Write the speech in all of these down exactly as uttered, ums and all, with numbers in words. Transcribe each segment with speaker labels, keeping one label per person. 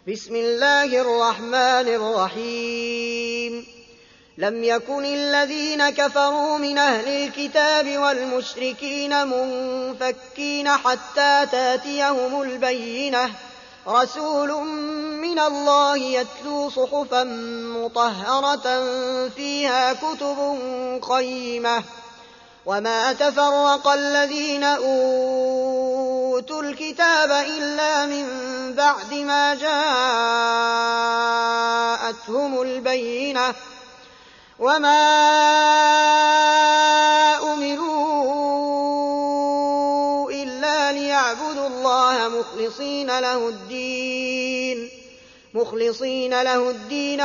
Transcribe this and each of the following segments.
Speaker 1: بسم الله الرحمن الرحيم لم يكن الذين كفروا من أهل الكتاب والمشركين منفكين حتى تاتيهم البينة رسول من الله يتلو صحفا مطهرة فيها كتب قيمة وما تفرق الذين أوتوا الكتاب إلا من بعد ما جاءتهم البينة وما أمروا إلا ليعبدوا الله مخلصين له الدين مخلصين له الدين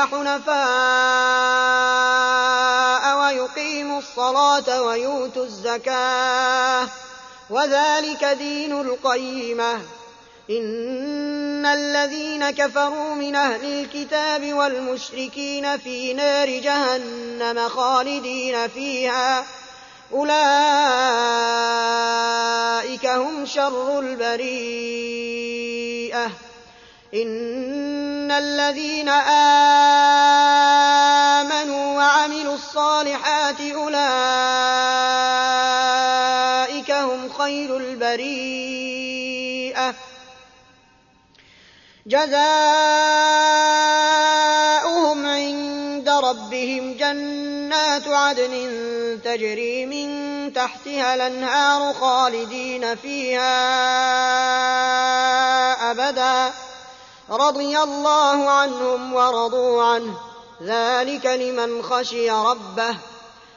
Speaker 1: حنفاء ويقيموا الصلاة ويؤتوا الزكاة وذلك دين القيمة إن الذين كفروا من أهل الكتاب والمشركين في نار جهنم خالدين فيها أولئك هم شر البريئة إن الذين آمنوا وعملوا الصالحات أولئك هم خير البريئة جزاؤهم عند ربهم جنات عدن تجري من تحتها الأنهار خالدين فيها أبدا رضي الله عنهم ورضوا عنه ذلك لمن خشي ربه